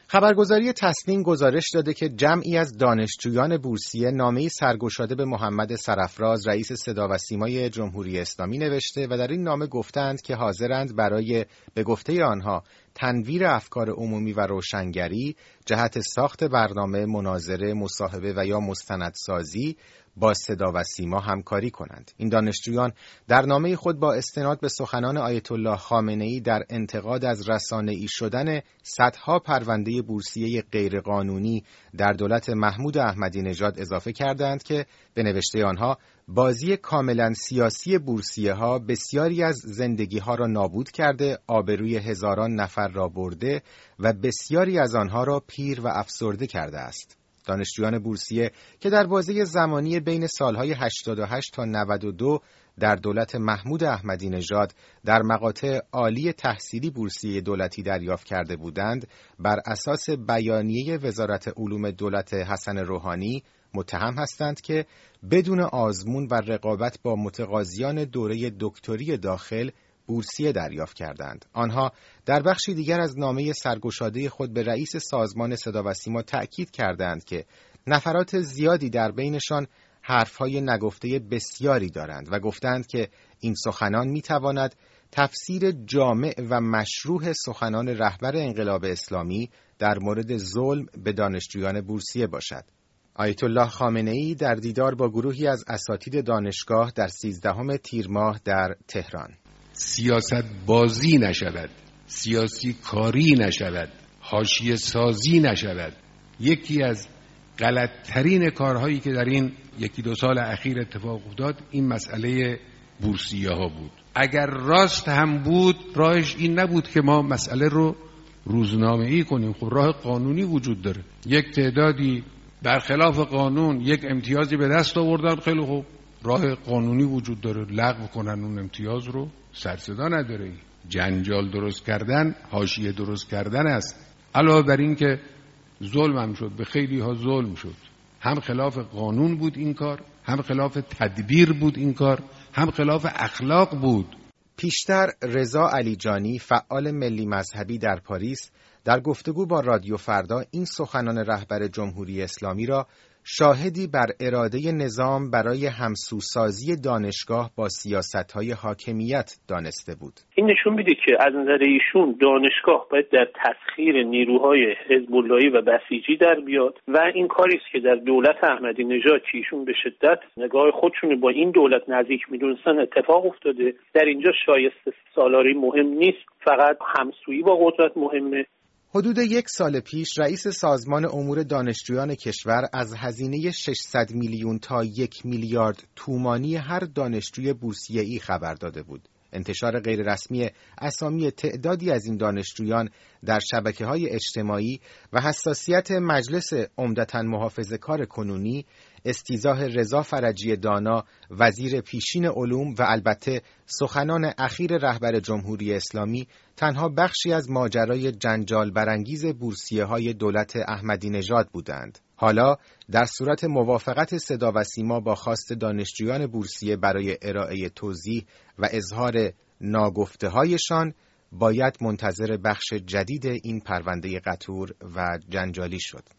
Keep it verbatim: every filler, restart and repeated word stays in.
خبرگزاری تسنیم گزارش داده که جمعی از دانشجویان بورسیه نامه‌ای سرگشاده به محمد سرافراز رئیس صدا و سیمای جمهوری اسلامی نوشته و در این نامه گفتند که حاضرند برای به گفته آنها تنویر افکار عمومی و روشنگری جهت ساخت برنامه، مناظره، مصاحبه و یا مستندسازی با صدا و سیما همکاری کنند. این دانشجویان در نامه خود با استناد به سخنان آیت الله خامنه‌ای در انتقاد از رسانه‌ای شدن صدها پرونده بورسیه غیرقانونی در دولت محمود احمدی نژاد اضافه کردند که به نوشته آنها بازی کاملا سیاسی بورسیه ها بسیاری از زندگی ها را نابود کرده، آبروی هزاران نفر را برده و بسیاری از آنها را پیر و افسرده کرده است. دانشجویان بورسیه که در بازه زمانی بین سالهای هشتاد و هشت تا نود و دو در دولت محمود احمدی نژاد در مقاطع عالی تحصیلی بورسیه دولتی دریافت کرده بودند، بر اساس بیانیه وزارت علوم دولت حسن روحانی متهم هستند که بدون آزمون و رقابت با متقاضیان دوره دکتری داخل بورسیه دریافت کردند. آنها در بخشی دیگر از نامه سرگشاده خود به رئیس سازمان صدا و سیما تأکید کردند که نفرات زیادی در بینشان حرفهای نگفته بسیاری دارند و گفتند که این سخنان میتواند تفسیر جامع و مشروع سخنان رهبر انقلاب اسلامی در مورد ظلم به دانشجویان بورسیه باشد. آیت الله خامنه‌ای در دیدار با گروهی از اساتید دانشگاه در سیزدهم تیر ماه در تهران: سیاست بازی نشود، سیاسی کاری نشود، حاشیه سازی نشود. یکی از غلطترین کارهایی که در این یکی دو سال اخیر اتفاق افتاد این مسئله بورسیه ها بود. اگر راست هم بود راهش این نبود که ما مسئله رو روزنامه‌ای کنیم. خب راه قانونی وجود داره. یک تعدادی برخلاف قانون یک امتیازی به دست آوردن، خیلی خوب، راه قانونی وجود داره، لغو کنن اون امتیاز رو، سر صدا نداره. جنجال درست کردن حاشیه درست کردن است. علاوه بر این که ظلم هم شد، به خیلی ها ظلم شد. هم خلاف قانون بود این کار، هم خلاف تدبیر بود این کار، هم خلاف اخلاق بود. پیشتر رضا علیجانی فعال ملی مذهبی در پاریس در گفتگو با رادیو فردا این سخنان رهبر جمهوری اسلامی را شاهدی بر اراده نظام برای همسوسازی دانشگاه با سیاست‌های حاکمیت دانسته بود. این نشون میده که از نظر ایشون دانشگاه باید در تسخیر نیروهای حزب اللهی و بسیجی در بیاد و این کاری است که در دولت احمدی نژاد که ایشون به شدت نگاه خودشون با این دولت نزدیک میدونستن اتفاق افتاده. در اینجا شایسته سالاری مهم نیست، فقط همسویی با قدرت مهمه. حدود یک سال پیش رئیس سازمان امور دانشجویان کشور از هزینه ششصد میلیون تا یک میلیارد تومانی هر دانشجوی بورسیه‌ای خبر داده بود. انتشار غیررسمی اسامی تعدادی از این دانشجویان در شبکه‌های اجتماعی و حساسیت مجلس عمدتاً محافظه‌کار کنونی، استیضاح رضا فرجی دانا وزیر پیشین علوم و البته سخنان اخیر رهبر جمهوری اسلامی تنها بخشی از ماجرای جنجال برانگیز بورسیه‌های دولت احمدی نژاد بودند. حالا در صورت موافقت صدا و سیما با خواست دانشجویان بورسیه برای ارائه توضیح و اظهار ناگفته‌هایشان باید منتظر بخش جدید این پرونده قطور و جنجالی شد.